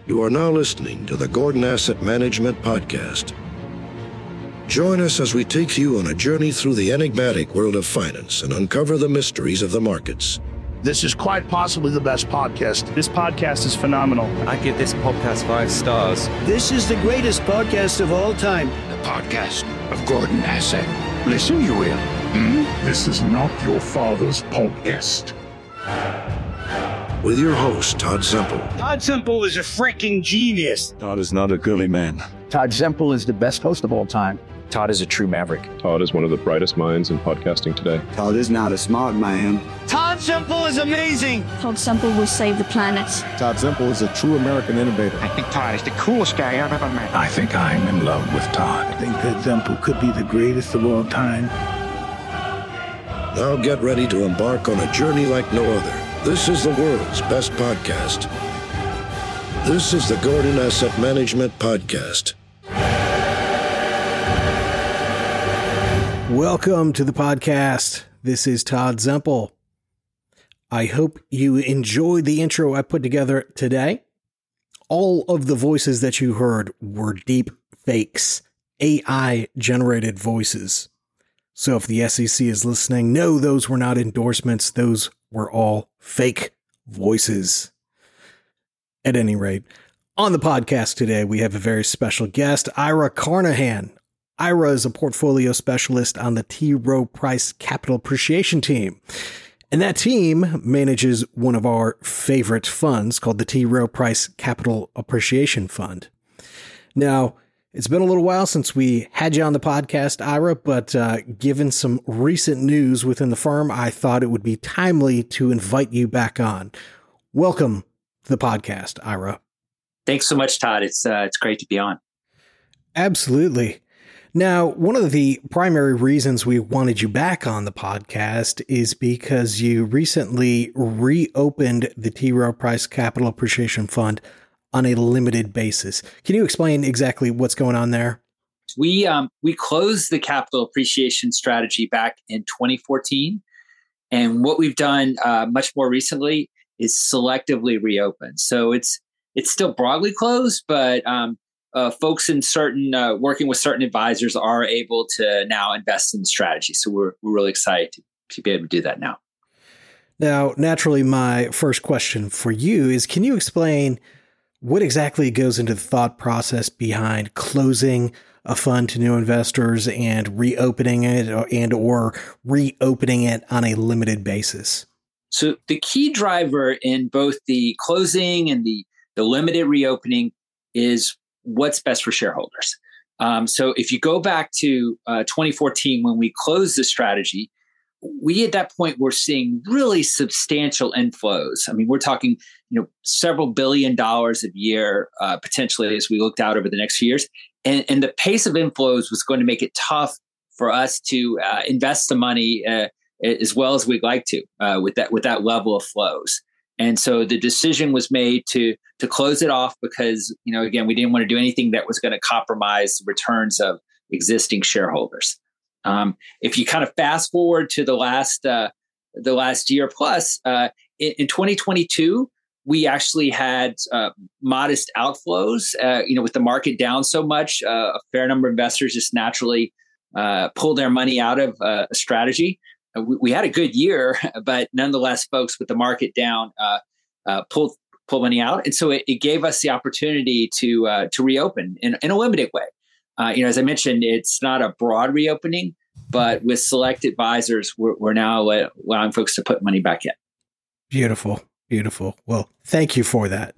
You are now listening to the Gordon Asset Management Podcast. Join us as we take you on a journey through the enigmatic world of finance and uncover the mysteries of the markets. This is quite possibly the best podcast. This podcast is phenomenal. I give this podcast 5 stars. This is the greatest podcast of all time. The podcast of Gordon Asset. Listen, you will. This is not your father's podcast. With your host, Todd Semple. Todd Semple is a freaking genius. Todd is not a girly man. Todd Semple is the best host of all time. Todd is a true maverick. Todd is one of the brightest minds in podcasting today. Todd is not a smart man. Todd Semple is amazing. Todd Semple will save the planet. Todd Semple is a true American innovator. I think Todd is the coolest guy I've ever met. I think I'm in love with Todd. I think that Semple could be the greatest of all time. Now get ready to embark on a journey like no other. This is the world's best podcast. This is the Gordon Asset Management Podcast. Welcome to the podcast. This is Todd Semple. I hope you enjoyed the intro I put together today. All of the voices that you heard were deep fakes, AI-generated voices. So if the SEC is listening, no, those were not endorsements. Those were all fake voices. At any rate, on the podcast today, we have a very special guest, Ira Carnahan. Ira is a portfolio specialist on the T. Rowe Price Capital Appreciation team. And that team manages one of our favorite funds called the T. Rowe Price Capital Appreciation Fund. Now, it's been a little while since we had you on the podcast, Ira, but given some recent news within the firm, I thought it would be timely to invite you back on. Welcome to the podcast, Ira. Thanks so much, Todd. It's great to be on. Absolutely. Now, one of the primary reasons we wanted you back on the podcast is because you recently reopened the T. Rowe Price Capital Appreciation Fund on a limited basis. Can you explain exactly what's going on there? We closed the capital appreciation strategy back in 2014. And what we've done much more recently is selectively reopen. So it's still broadly closed, but folks in certain working with certain advisors are able to now invest in the strategy. So we're really excited to be able to do that now. Now, naturally, my first question for you is, can you explain what exactly goes into the thought process behind closing a fund to new investors and reopening it or reopening it on a limited basis? So the key driver in both the closing and the limited reopening is what's best for shareholders. So if you go back to 2014, when we closed the strategy, we at that point were seeing really substantial inflows. I mean, we're talking, several $1 billion a year potentially as we looked out over the next few years, and the pace of inflows was going to make it tough for us to invest the money as well as we'd like to with that level of flows. And so the decision was made to close it off because, again, we didn't want to do anything that was going to compromise the returns of existing shareholders. If you kind of fast forward to the last year plus, in 2022, we actually had modest outflows. With the market down so much, a fair number of investors just naturally pull their money out of a strategy. We had a good year, but nonetheless, folks with the market down pull money out, and so it gave us the opportunity to reopen in a limited way. As I mentioned, it's not a broad reopening, but with select advisors, we're now allowing folks to put money back in. Beautiful, beautiful. Well, thank you for that.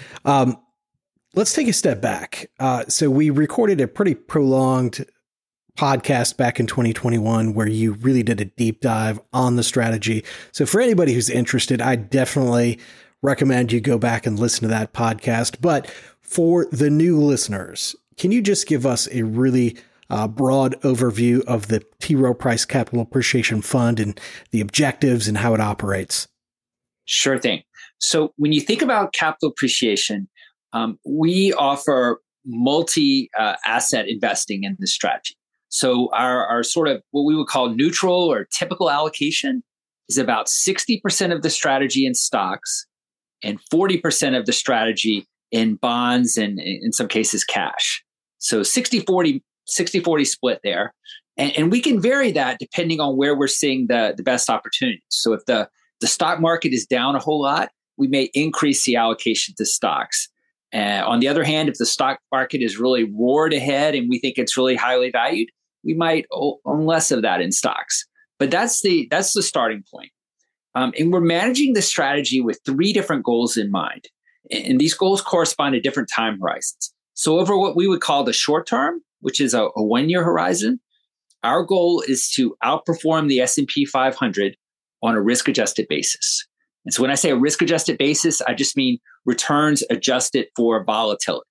Let's take a step back. So we recorded a pretty prolonged podcast back in 2021 where you really did a deep dive on the strategy. So for anybody who's interested, I definitely recommend you go back and listen to that podcast. But for the new listeners, can you just give us a really broad overview of the T. Rowe Price Capital Appreciation Fund and the objectives and how it operates? Sure thing. So when you think about capital appreciation, we offer multi-asset investing in this strategy. So our sort of what we would call neutral or typical allocation is about 60% of the strategy in stocks and 40% of the strategy in bonds and in some cases cash. So 60-40 split there. And we can vary that depending on where we're seeing the best opportunities. So if the stock market is down a whole lot, we may increase the allocation to stocks. On the other hand, if the stock market is really roared ahead and we think it's really highly valued, we might own less of that in stocks. But that's the starting point. And we're managing the strategy with 3 different goals in mind. And these goals correspond to different time horizons. So over what we would call the short term, which is a 1-year horizon, our goal is to outperform the S&P 500 on a risk-adjusted basis. And so when I say a risk-adjusted basis, I just mean returns adjusted for volatility.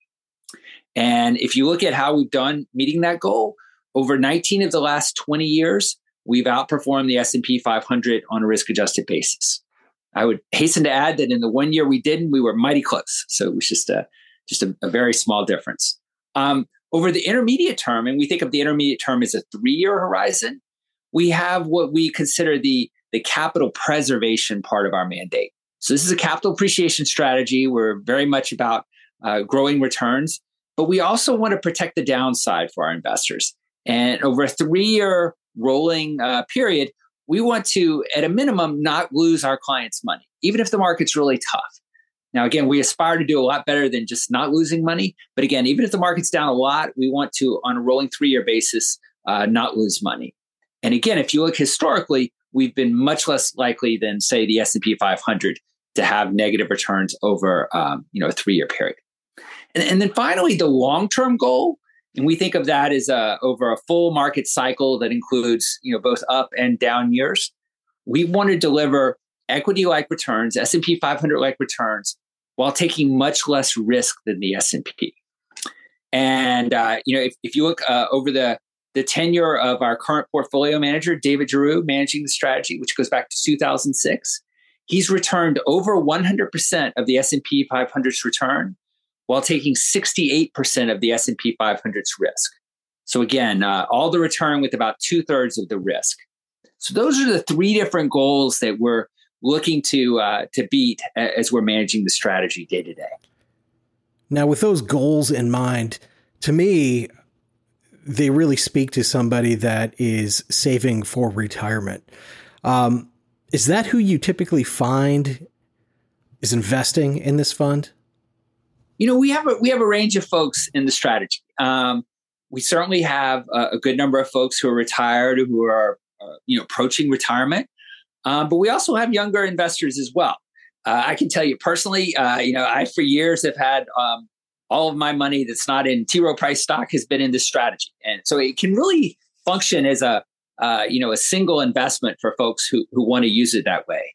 And if you look at how we've done meeting that goal, over 19 of the last 20 years, we've outperformed the S&P 500 on a risk-adjusted basis. I would hasten to add that in the 1 year we didn't, we were mighty close. So it was just a very small difference. Over the intermediate term, and we think of the intermediate term as a 3-year horizon, we have what we consider the capital preservation part of our mandate. So this is a capital appreciation strategy. We're very much about growing returns, but we also want to protect the downside for our investors. And over a 3-year rolling period, we want to, at a minimum, not lose our clients' money, even if the market's really tough. Now, again, we aspire to do a lot better than just not losing money. But again, even if the market's down a lot, we want to, on a rolling 3-year basis, not lose money. And again, if you look historically, we've been much less likely than, say, the S&P 500 to have negative returns over a 3-year period. And then finally, the long-term goal, and we think of that as over a full market cycle that includes both up and down years. We want to deliver equity-like returns, S&P 500-like returns, while taking much less risk than the S&P. And if you look over the tenure of our current portfolio manager, David Giroux, managing the strategy, which goes back to 2006, he's returned over 100% of the S&P 500's return, while taking 68% of the S&P 500's risk. So again, all the return with about 2/3 of the risk. So those are the 3 different goals that we're looking to beat as we're managing the strategy day to day. Now, with those goals in mind, to me, they really speak to somebody that is saving for retirement. Is that who you typically find is investing in this fund? We have a range of folks in the strategy. We certainly have a good number of folks who are retired, who are approaching retirement. But we also have younger investors as well. I can tell you personally, I for years have had all of my money that's not in T. Rowe Price stock has been in this strategy, and so it can really function as a single investment for folks who want to use it that way.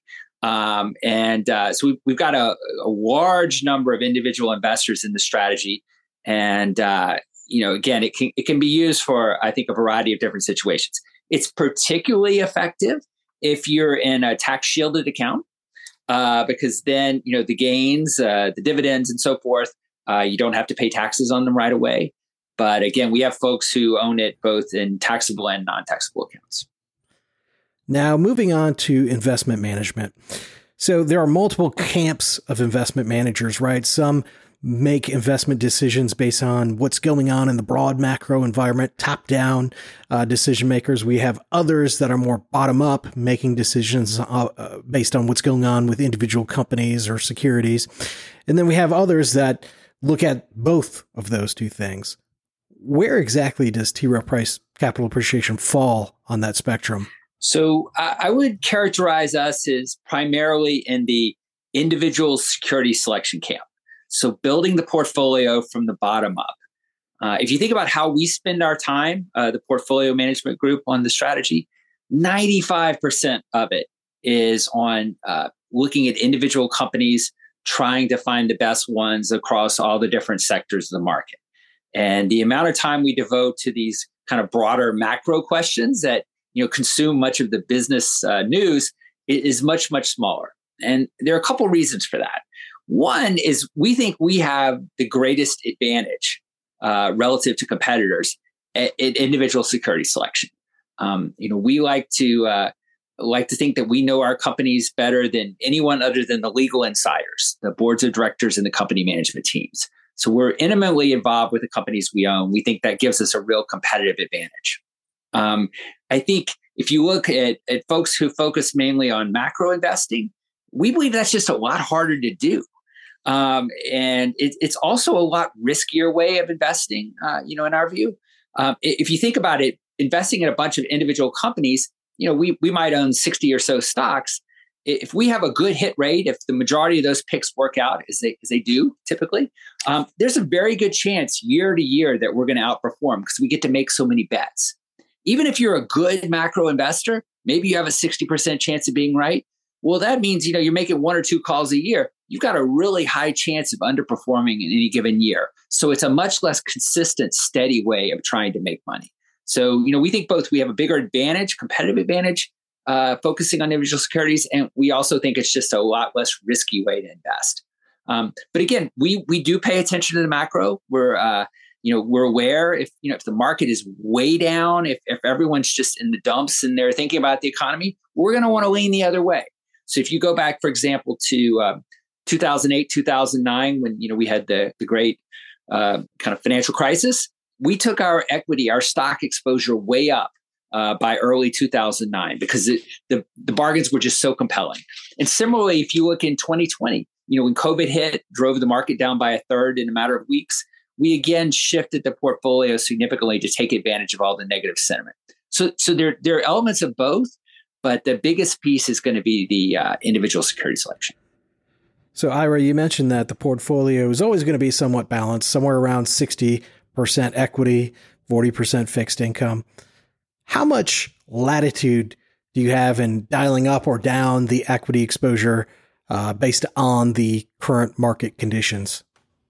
So we've got a large number of individual investors in the strategy, and again, it can be used for, I think, a variety of different situations. It's particularly effective if you're in a tax shielded account, because then, the gains, the dividends and so forth, you don't have to pay taxes on them right away. But again, we have folks who own it both in taxable and non-taxable accounts. Now, moving on to investment management. So there are multiple camps of investment managers, right? Some make investment decisions based on what's going on in the broad macro environment, top-down decision makers. We have others that are more bottom-up, making decisions based on what's going on with individual companies or securities. And then we have others that look at both of those two things. Where exactly does T. Rowe Price Capital Appreciation fall on that spectrum? So I would characterize us as primarily in the individual security selection camp. So building the portfolio from the bottom up. If you think about how we spend our time, the portfolio management group on the strategy, 95% of it is on looking at individual companies, trying to find the best ones across all the different sectors of the market. And the amount of time we devote to these kind of broader macro questions that consume much of the business news is much, much smaller. And there are a couple reasons for that. One is we think we have the greatest advantage relative to competitors in individual security selection. We like to like to think that we know our companies better than anyone other than the legal insiders, the boards of directors and the company management teams. So we're intimately involved with the companies we own. We think that gives us a real competitive advantage. I think if you look at folks who focus mainly on macro investing, we believe that's just a lot harder to do. And it's also a lot riskier way of investing, in our view. If you think about it, investing in a bunch of individual companies, we might own 60 or so stocks. If we have a good hit rate, if the majority of those picks work out as they do typically, there's a very good chance year to year that we're going to outperform because we get to make so many bets. Even if you're a good macro investor, maybe you have a 60% chance of being right. Well, that means, you're making 1 or 2 calls a year. You've got a really high chance of underperforming in any given year. So it's a much less consistent, steady way of trying to make money. So, we think both we have a bigger advantage, competitive advantage, focusing on individual securities. And we also think it's just a lot less risky way to invest. But again, we do pay attention to the macro. We're aware if the market is way down, if everyone's just in the dumps and they're thinking about the economy, we're going to want to lean the other way. So if you go back, for example, to 2008, 2009, when we had the great kind of financial crisis, we took our equity, our stock exposure way up by early 2009 because the bargains were just so compelling. And similarly, if you look in 2020, when COVID hit, drove the market down by a third in a matter of weeks, we again shifted the portfolio significantly to take advantage of all the negative sentiment. So there are elements of both, but the biggest piece is going to be the individual security selection. So Ira, you mentioned that the portfolio is always going to be somewhat balanced, somewhere around 60% equity, 40% fixed income. How much latitude do you have in dialing up or down the equity exposure based on the current market conditions?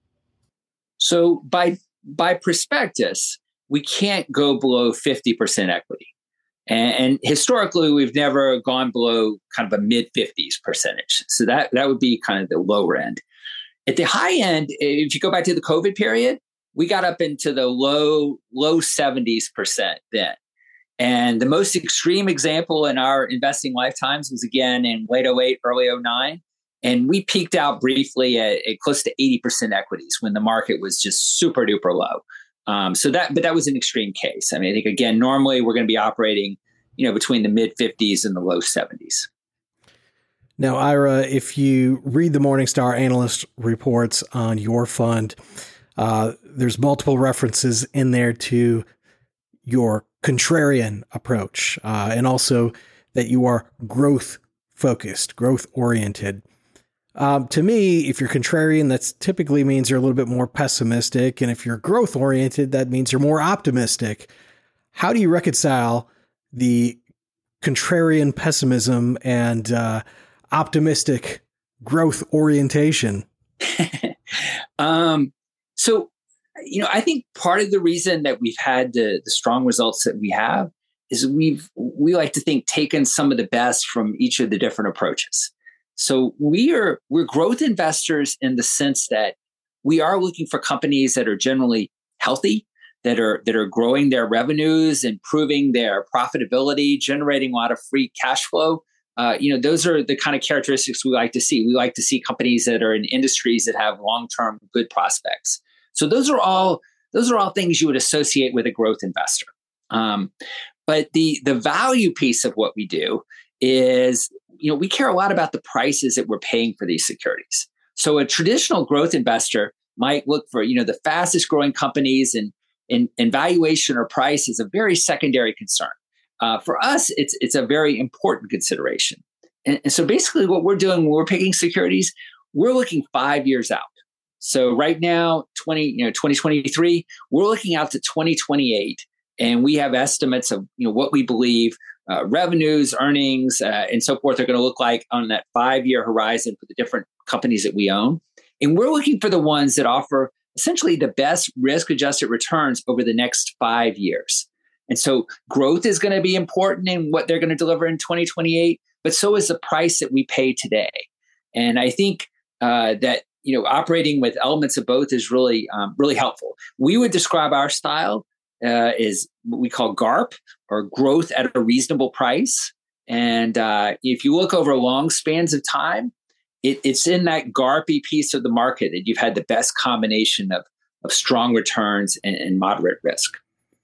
So by prospectus, we can't go below 50% equity. And historically, we've never gone below kind of a mid-50s percentage. So that would be kind of the lower end. At the high end, if you go back to the COVID period, we got up into the low 70s% then. And the most extreme example in our investing lifetimes was again in late 08, early 09. And we peaked out briefly at close to 80% equities when the market was just super duper low. But that was an extreme case. I mean, I think again, normally we're going to be operating, between the mid 50s and the low 70s. Now, Ira, if you read the Morningstar analyst reports on your fund, there's multiple references in there to your contrarian approach, and also that you are growth focused, growth oriented. To me, if you're contrarian, that typically means you're a little bit more pessimistic. And if you're growth oriented, that means you're more optimistic. How do you reconcile the contrarian pessimism and optimistic growth orientation? So, I think part of the reason that we've had the strong results that we have is we like to think taken some of the best from each of the different approaches. So we're growth investors in the sense that we are looking for companies that are generally healthy, that are growing their revenues, improving their profitability, generating a lot of free cash flow. Those are the kind of characteristics we like to see. We like to see companies that are in industries that have long-term good prospects. So those are all things you would associate with a growth investor. But the value piece of what we do is, we care a lot about the prices that we're paying for these securities. So a traditional growth investor might look for, the fastest growing companies, and valuation or price is a very secondary concern. For us, it's a very important consideration. And so basically what we're doing when we're picking securities, we're looking 5 years out. So right now, 2023, we're looking out to 2028, and we have estimates of, what we believe revenues, earnings, and so forth are going to look like on that 5-year horizon for the different companies that we own. And we're looking for the ones that offer essentially the best risk-adjusted returns over the next 5 years. And so growth is going to be important in what they're going to deliver in 2028, but so is the price that we pay today. And I think that operating with elements of both is really helpful. We would describe our style is what we call GARP, or growth at a reasonable price. And if you look over long spans of time, it's in that GARPy piece of the market that you've had the best combination of strong returns and moderate risk.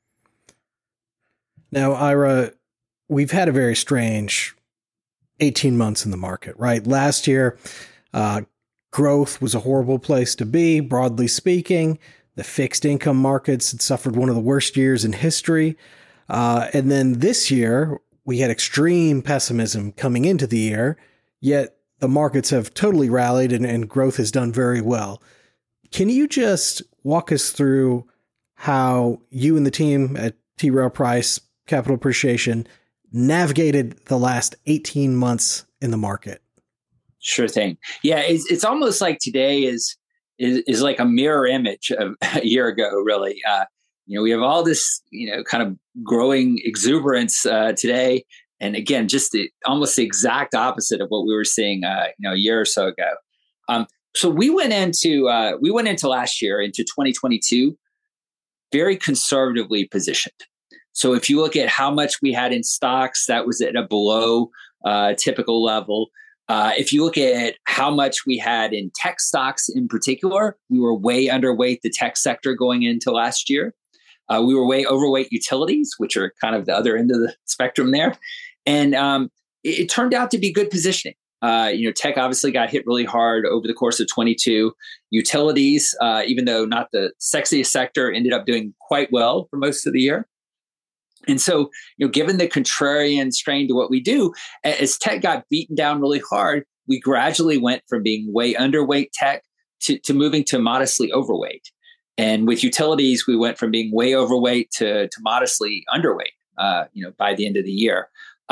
Now, Ira, we've had a very strange 18 months in the market, right? Last year, growth was a horrible place to be, broadly speaking. The fixed income markets had suffered one of the worst years in history. And then this year, we had extreme pessimism coming into the year, yet the markets have totally rallied and growth has done very well. Can you just walk us through how you and the team at T. Rowe Price Capital Appreciation navigated the last 18 months in the market? Sure thing. Yeah, it's almost like today is like a mirror image of a year ago, really. We have all this, kind of growing exuberance today. And again, just almost the exact opposite of what we were seeing, a year or so ago. So we went into last year, into 2022, very conservatively positioned. So if you look at how much we had in stocks, that was at a below typical level. If you look at how much we had in tech stocks in particular, we were way underweight the tech sector going into last year. We were way overweight utilities, which are kind of the other end of the spectrum there. And it turned out to be good positioning. Tech obviously got hit really hard over the course of 22. Utilities, even though not the sexiest sector, ended up doing quite well for most of the year. And so, given the contrarian strain to what we do, as tech got beaten down really hard, we gradually went from being way underweight tech to moving to modestly overweight. And with utilities, we went from being way overweight to modestly underweight, by the end of the year.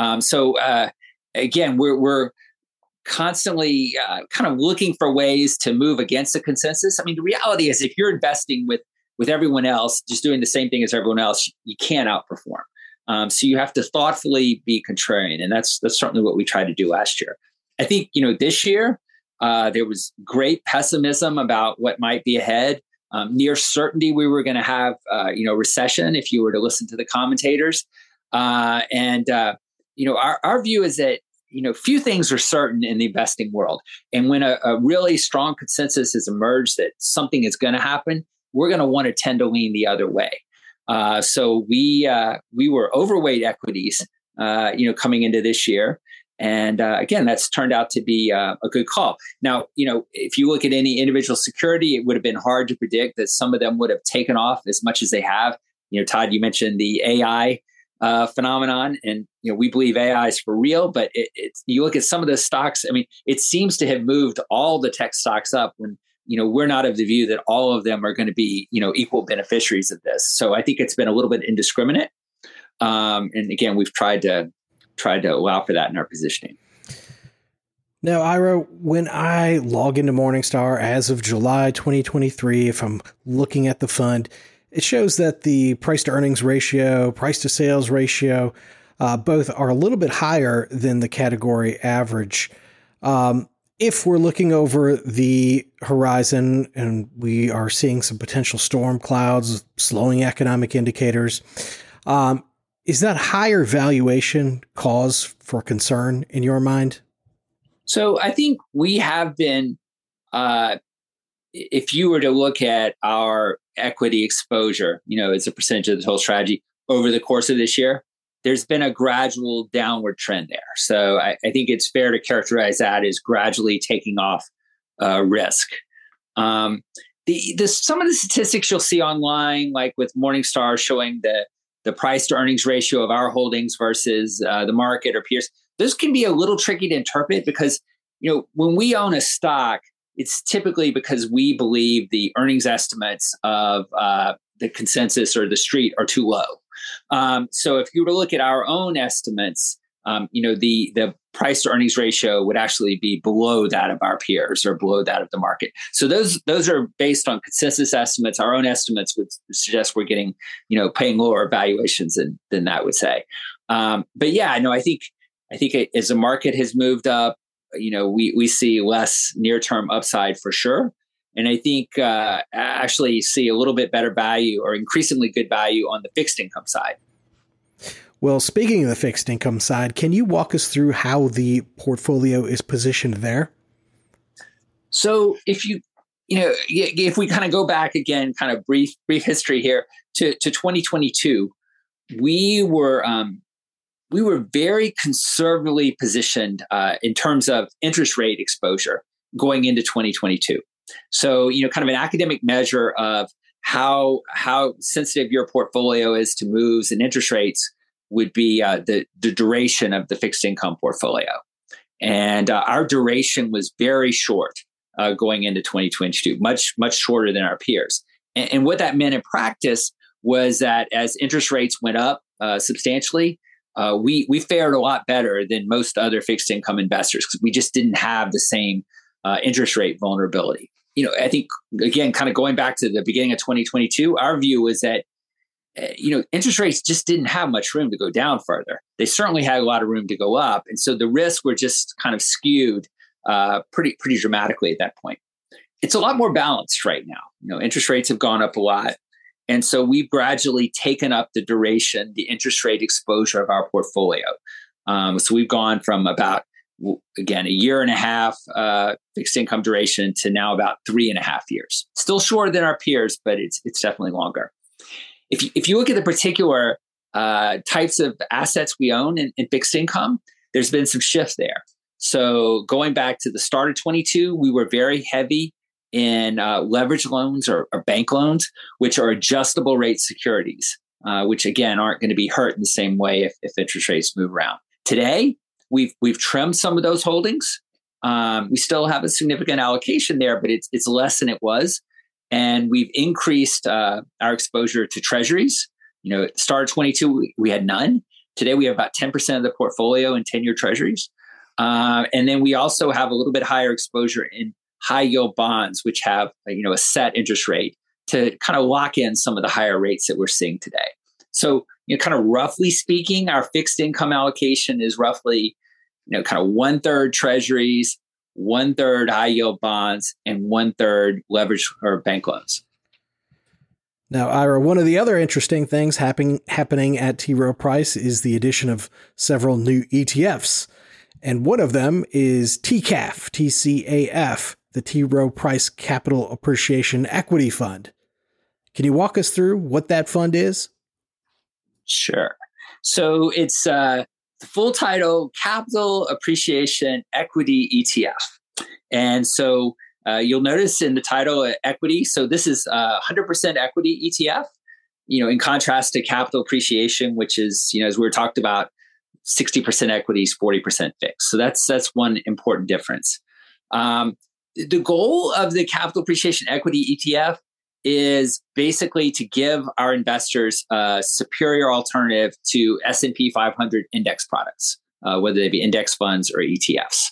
Again, we're constantly kind of looking for ways to move against the consensus. I mean, the reality is if you're investing with everyone else, just doing the same thing as everyone else, you can't outperform. So you have to thoughtfully be contrarian. And that's certainly what we tried to do last year. I think, this year, there was great pessimism about what might be ahead. Near certainty we were going to have, recession if you were to listen to the commentators. Our view is that, few things are certain in the investing world. And when a really strong consensus has emerged that something is going to happen, we're going to want to tend to lean the other way. So we were overweight equities, coming into this year. And again, that's turned out to be a good call. Now, if you look at any individual security, it would have been hard to predict that some of them would have taken off as much as they have. Todd, you mentioned the AI phenomenon, and we believe AI is for real. But you look at some of the stocks. I mean, it seems to have moved all the tech stocks up when we're not of the view that all of them are going to be equal beneficiaries of this. So I think it's been a little bit indiscriminate. And again, we've tried to allow for that in our positioning. Now, Ira, when I log into Morningstar as of July 2023, if I'm looking at the fund, it shows that the price to earnings ratio, price to sales ratio, both are a little bit higher than the category average. If we're looking over the horizon and we are seeing some potential storm clouds, slowing economic indicators, is that higher valuation cause for concern in your mind? So I think we have been, if you were to look at our equity exposure, as a percentage of the total strategy over the course of this year, there's been a gradual downward trend there. So I think it's fair to characterize that as gradually taking off risk. Some of the statistics you'll see online, like with Morningstar showing the price to earnings ratio of our holdings versus the market or peers, those can be a little tricky to interpret because, when we own a stock, it's typically because we believe the earnings estimates of the consensus or the street are too low. So if you were to look at our own estimates, the price to earnings ratio would actually be below that of our peers or below that of the market. So those are based on consensus estimates. Our own estimates would suggest we're getting, paying lower valuations than that would say. But yeah, no, I think as the market has moved up, we see less near-term upside for sure. And I think actually see a little bit better value or increasingly good value on the fixed income side. Well, speaking of the fixed income side, can you walk us through how the portfolio is positioned there? So if if we kind of go back again, kind of brief history here to 2022, we were very conservatively positioned in terms of interest rate exposure going into 2022. So, kind of an academic measure of how sensitive your portfolio is to moves in interest rates would be the duration of the fixed income portfolio. And our duration was very short going into 2022, much shorter than our peers. And what that meant in practice was that as interest rates went up substantially, we fared a lot better than most other fixed income investors because we just didn't have the same interest rate vulnerability. I think, again, kind of going back to the beginning of 2022, our view was that, interest rates just didn't have much room to go down further. They certainly had a lot of room to go up. And so the risks were just kind of skewed pretty dramatically at that point. It's a lot more balanced right now. Interest rates have gone up a lot. And so we've gradually taken up the duration, the interest rate exposure of our portfolio. So we've gone from about, again, a year and a half fixed income duration to now about 3.5 years. Still shorter than our peers, but it's definitely longer. If you look at the particular types of assets we own in fixed income, there's been some shift there. So going back to the start of 22, we were very heavy in leverage loans or bank loans, which are adjustable rate securities, which again aren't going to be hurt in the same way if interest rates move around. Today, we've trimmed some of those holdings. We still have a significant allocation there, but it's less than it was. And we've increased our exposure to treasuries. At the start of 22, we had none. Today, we have about 10% of the portfolio in 10-year treasuries. And then we also have a little bit higher exposure in high yield bonds, which have a set interest rate to kind of lock in some of the higher rates that we're seeing today. So, kind of roughly speaking, our fixed income allocation is roughly, kind of 1/3 treasuries, 1/3 high yield bonds, and 1/3 leverage or bank loans. Now, Ira, one of the other interesting things happening at T. Rowe Price is the addition of several new ETFs. And one of them is TCAF, TCAF, the T. Rowe Price Capital Appreciation Equity Fund. Can you walk us through what that fund is? Sure. So it's the full title, Capital Appreciation Equity ETF. And so you'll notice in the title, equity. So this is 100% equity ETF, in contrast to capital appreciation, which is, as we were talked about, 60% equities, 40% fixed. So that's one important difference. The goal of the Capital Appreciation Equity ETF is basically to give our investors a superior alternative to S&P 500 index products, whether they be index funds or ETFs.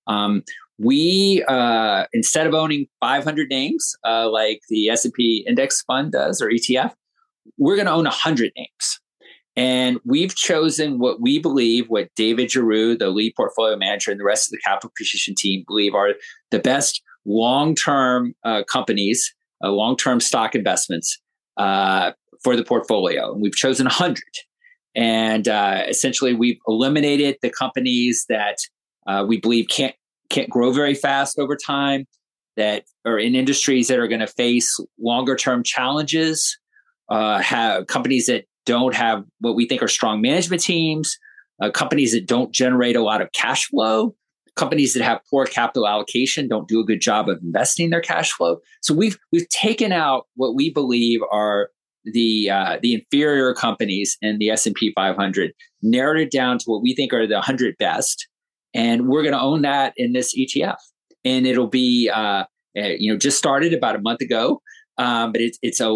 We, instead of owning 500 names like the S&P index fund does or ETF, we're going to own 100 names. And we've chosen what we believe, what David Giroux, the lead portfolio manager, and the rest of the capital appreciation team believe are the best long-term companies, long-term stock investments for the portfolio. And we've chosen 100. And essentially, we've eliminated the companies that we believe can't grow very fast over time, that are in industries that are going to face longer-term challenges, have companies that don't have what we think are strong management teams, companies that don't generate a lot of cash flow, companies that have poor capital allocation, don't do a good job of investing their cash flow. So we've taken out what we believe are the inferior companies in the S&P 500, narrowed it down to what we think are the 100 best, and we're going to own that in this ETF. And it'll be just started about a month ago, but it's a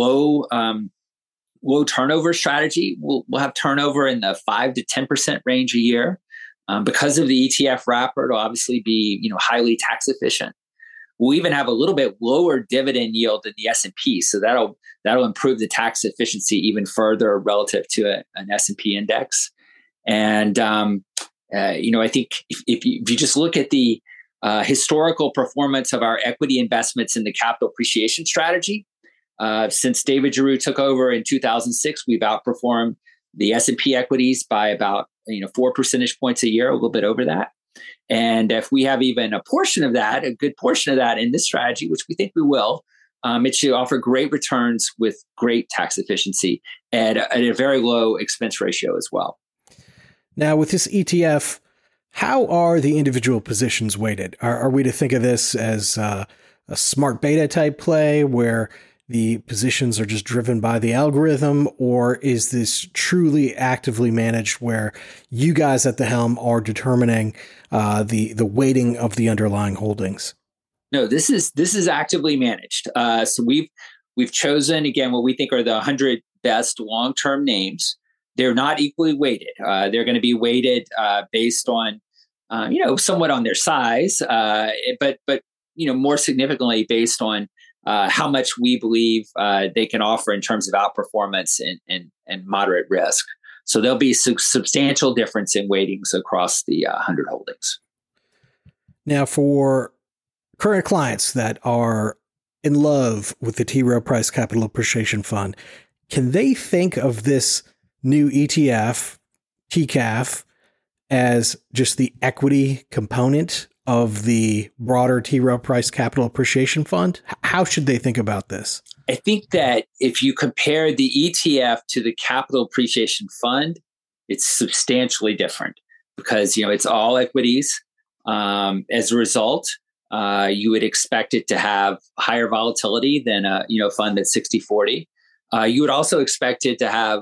low turnover strategy. We'll have turnover in the 5 to 10% range a year. Because of the ETF wrapper, it'll obviously be highly tax efficient. We'll even have a little bit lower dividend yield than the S&P, so that'll improve the tax efficiency even further relative to an S&P index. And I think if you just look at the historical performance of our equity investments in the capital appreciation strategy, since David Giroux took over in 2006, we've outperformed the S&P equities by about 4 percentage points a year, a little bit over that. And if we have even a portion of that, a good portion of that in this strategy, which we think we will, it should offer great returns with great tax efficiency at a very low expense ratio as well. Now, with this ETF, how are the individual positions weighted? Are we to think of this as a smart beta type play where the positions are just driven by the algorithm, or is this truly actively managed where you guys at the helm are determining the weighting of the underlying holdings? No, this is actively managed. So we've chosen, again, what we think are the 100 best long-term names. They're not equally weighted. They're going to be weighted based on, somewhat on their size, but more significantly based on how much we believe they can offer in terms of outperformance and moderate risk. So there'll be substantial difference in weightings across the 100 holdings. Now, for current clients that are in love with the T. Rowe Price Capital Appreciation Fund, can they think of this new ETF, TCAF, as just the equity component of the broader T. Rowe Price Capital Appreciation Fund? How should they think about this? I think that if you compare the ETF to the Capital Appreciation Fund, it's substantially different because, it's all equities. As a result, you would expect it to have higher volatility than a fund that's 60-40. You would also expect it to have,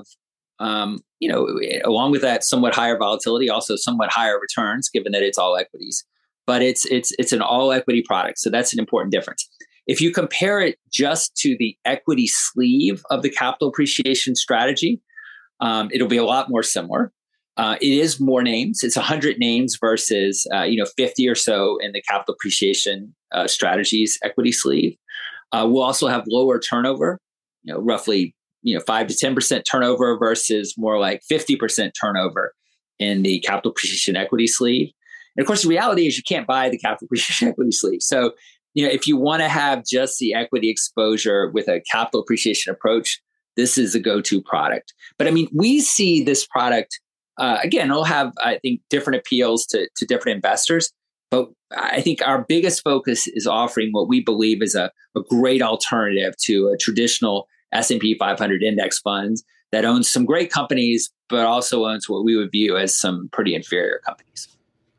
along with that somewhat higher volatility, also somewhat higher returns, given that it's all equities. But it's an all equity product, so that's an important difference. If you compare it just to the equity sleeve of the capital appreciation strategy, it'll be a lot more similar. It is more names. It's 100 names versus 50 or so in the capital appreciation strategies equity sleeve. We'll also have lower turnover, roughly 5 to 10% turnover versus more like 50% turnover in the capital appreciation equity sleeve. And of course, the reality is you can't buy the capital appreciation equity sleeve. So, if you want to have just the equity exposure with a capital appreciation approach, this is a go-to product. But we see this product, again, it'll have, I think, different appeals to different investors. But I think our biggest focus is offering what we believe is a great alternative to a traditional S&P 500 index funds that owns some great companies, but also owns what we would view as some pretty inferior companies.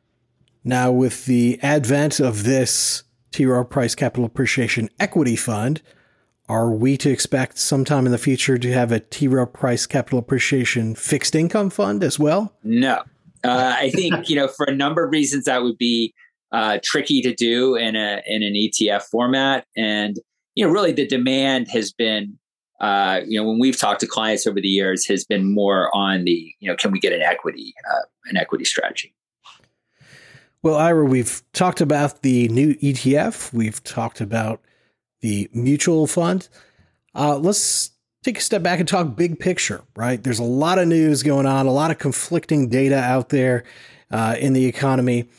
Now, with the advent of this T. Rowe Price Capital Appreciation Equity Fund, are we to expect sometime in the future to have a T. Rowe Price Capital Appreciation Fixed Income Fund as well? No. I think, for a number of reasons that would be tricky to do in an ETF format. And, really the demand has been, when we've talked to clients over the years, has been more on the, can we get an equity strategy? Well, Ira, we've talked about the new ETF. We've talked about the mutual fund. Let's take a step back and talk big picture, right? There's a lot of news going on, a lot of conflicting data out there in the economy.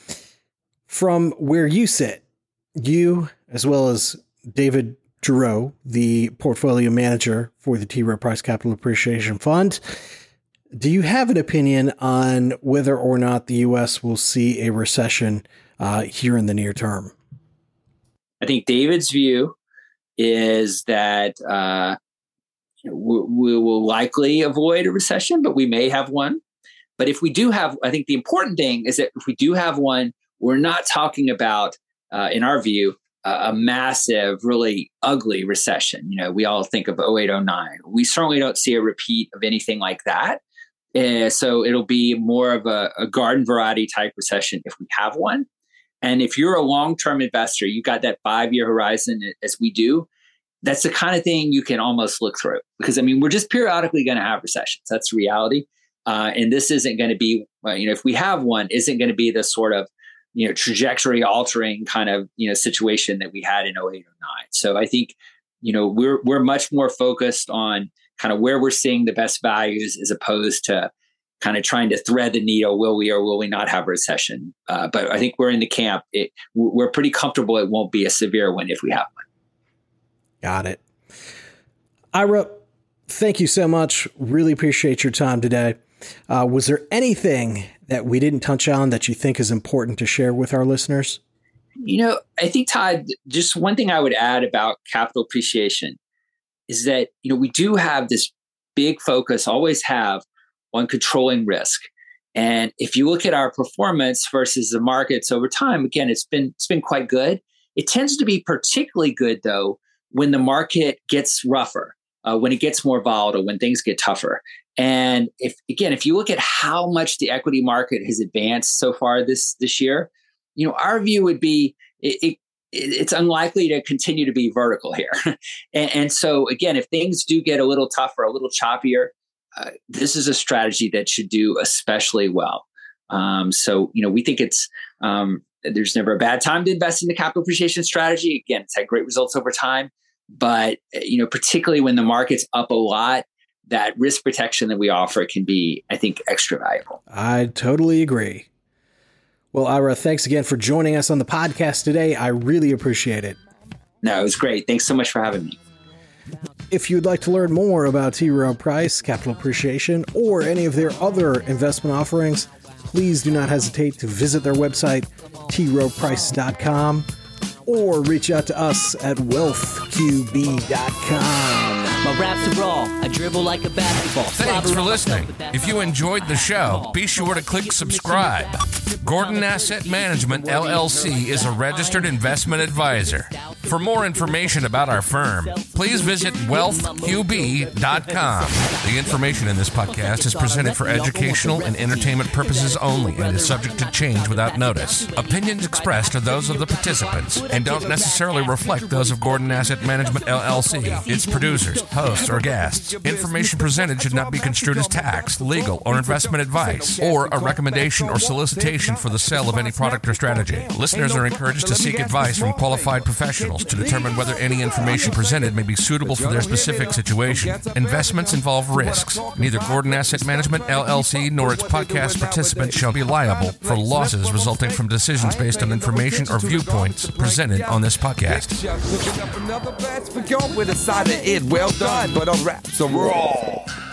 From where you sit, you, as well as David Giroux, the portfolio manager for the T. Rowe Price Capital Appreciation Fund, do you have an opinion on whether or not the U.S. will see a recession here in the near term? I think David's view is that we will likely avoid a recession, but we may have one. But if we do have, I think the important thing is that if we do have one, we're not talking about, in our view, a massive, really ugly recession. We all think of 08, 09. We certainly don't see a repeat of anything like that. So it'll be more of a garden variety type recession if we have one. And if you're a long-term investor, you got that 5-year horizon as we do, that's the kind of thing you can almost look through. Because, we're just periodically going to have recessions. That's the reality. And this isn't going to be, if we have one, isn't going to be the sort of, trajectory altering kind of, situation that we had in 08 or 09. So I think, we're much more focused on kind of where we're seeing the best values as opposed to kind of trying to thread the needle. Will we or will we not have a recession? But I think we're in the camp. We're pretty comfortable it won't be a severe one if we have one. Got it. Ira, thank you so much. Really appreciate your time today. Was there anything that we didn't touch on that you think is important to share with our listeners? I think, Todd, just one thing I would add about capital appreciation is that, we do have this big focus, always have, on controlling risk. And if you look at our performance versus the markets over time, again, it's been quite good. It tends to be particularly good, though, when the market gets rougher, when it gets more volatile, when things get tougher. And if you look at how much the equity market has advanced so far this year, our view would be it's unlikely to continue to be vertical here. and so, again, if things do get a little tougher, a little choppier, this is a strategy that should do especially well. So, we think there's never a bad time to invest in the capital appreciation strategy. Again, it's had great results over time. But, particularly when the market's up a lot, that risk protection that we offer can be, I think, extra valuable. I totally agree. Well, Ira, thanks again for joining us on the podcast today. I really appreciate it. No, it was great. Thanks so much for having me. If you'd like to learn more about T. Rowe Price, Capital Appreciation, or any of their other investment offerings, please do not hesitate to visit their website, troweprice.com, or reach out to us at wealthqb.com. My raps are raw. I dribble like a basketball. Thanks for listening. If you enjoyed the show, be sure to click subscribe. Gordon Asset Management, LLC is a registered investment advisor. For more information about our firm, please visit wealthqb.com. The information in this podcast is presented for educational and entertainment purposes only and is subject to change without notice. Opinions expressed are those of the participants and don't necessarily reflect those of Gordon Asset Management, LLC, its producers, hosts, or guests. Information presented should not be construed as tax, legal, or investment advice, or a recommendation or solicitation for the sale of any product or strategy. Listeners are encouraged to seek advice from qualified professionals to determine whether any information presented may be suitable for their specific situation. Investments involve risks. Neither Gordon Asset Management, LLC, nor its podcast participants shall be liable for losses resulting from decisions based on information or viewpoints presented on this podcast. Well done, but our raps are raw.